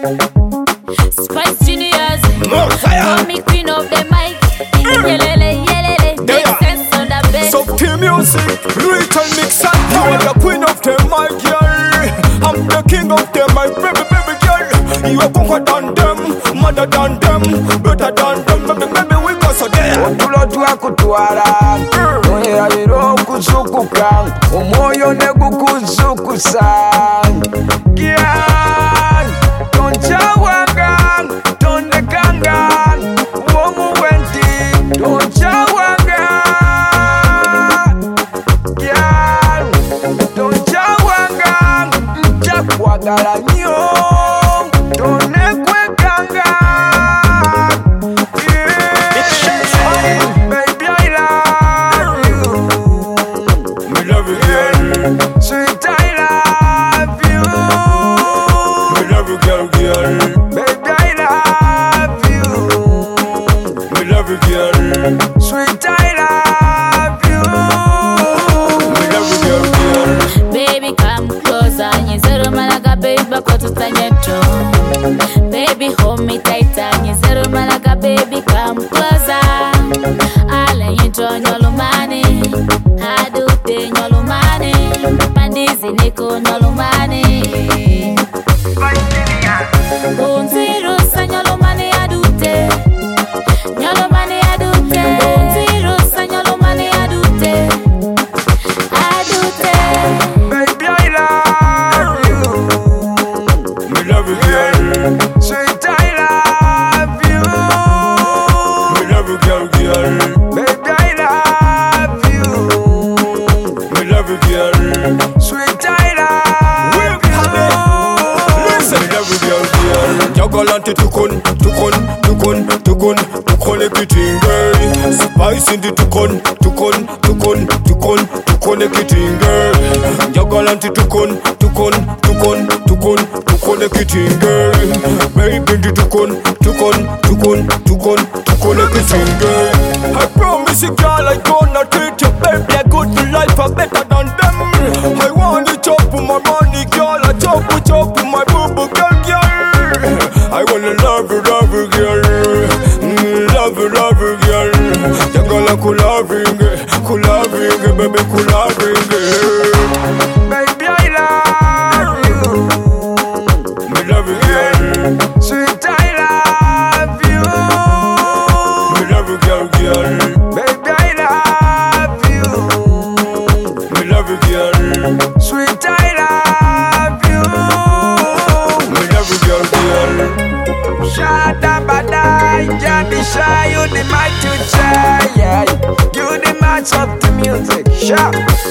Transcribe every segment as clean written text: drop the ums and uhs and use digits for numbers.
Spice Juniors, More fire. call me queen of the mic. Yelele, yelele, make sense on the bed. So team music, Rachel mix and you are the queen of the mic, girl. I'm the king of the mic, baby, baby, girl. You are better than them, mother than them, better than them, baby, baby, we go so there. Otulo twakutwala mweyaliro okuzukuka omwoyo ne gukuzukusa Girl, tonchawanga tondekanga womuwenti tonchawanga Girl, tonchawanga ntakwagala nnyo tonekwekanga Baby, I love you. Me love you, girl. Sweet, I love you. Me love you, girl, girl. Baby, I love you. Me love you, girl. Sweet, I love you. Me love you, girl, girl. Baby, come closer. Nyezero malaga, baby, bako tutanyeto. Baby, hold me tighter. Nyezero malaga, baby, come closer. Ala yinto nyolumani, adute nyolumani, pandizi niko nyolumani. Bonziro sa nyolumani adute, nyolumani adute. Bonziro sa nyolumani adute, adute. Baby, I love you. Me love you, girl. Sweet, I love you. Me love you, girl, girl. Baby, I love you. Me love you, girl. Sweet, I love you. Listen, me love you, girl, girl. Jagalante tukon, tukon, tukon, tukon, tukon everything, girl. Spice in the tukon, tukon, tukon, tukon, tukon everything, girl. Jagalante tukon, tukon, tukon, tukon, tukon everything, girl. Baby, the tukon, tukon, tukon, tukon, tukon everything, girl. I promise you, girl, I gonna treat you, baby, a good life, a better than them. I want to chop with my money, girl. I chop with my boo-boo, girl, girl. I wanna love you, girl. Love you, girl. You gonna cool-loving, baby, cool-loving, Baby, I love you. me love you, girl. Sweet, I love you. Me love you, girl, girl. Baby, I love you. Me love you, girl. Sweet, I love you. Me love you, girl, girl. Shadabadai, Jabisha, you the mic to try. You the match of the music. Sha.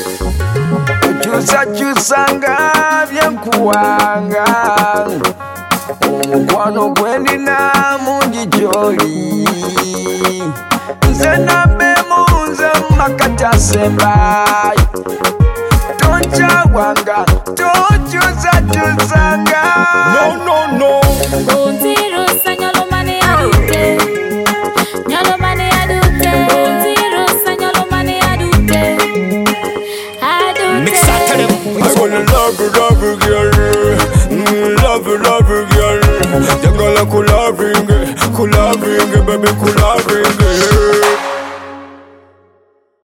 Chusanga, vyenkuwanga. Omukwano gwendina mungi gyoli. Nze nambe munze makatasembayi. Tonchawanga, tonchusanga. No, no, no. Bonziro sa nyolumani adute, nyolumani adute. Bonziro sa nyolumani adute, adute. Mix that to them. I wanna love you, girl. Love you, girl. You gonna cool-loving, baby, cool-loving.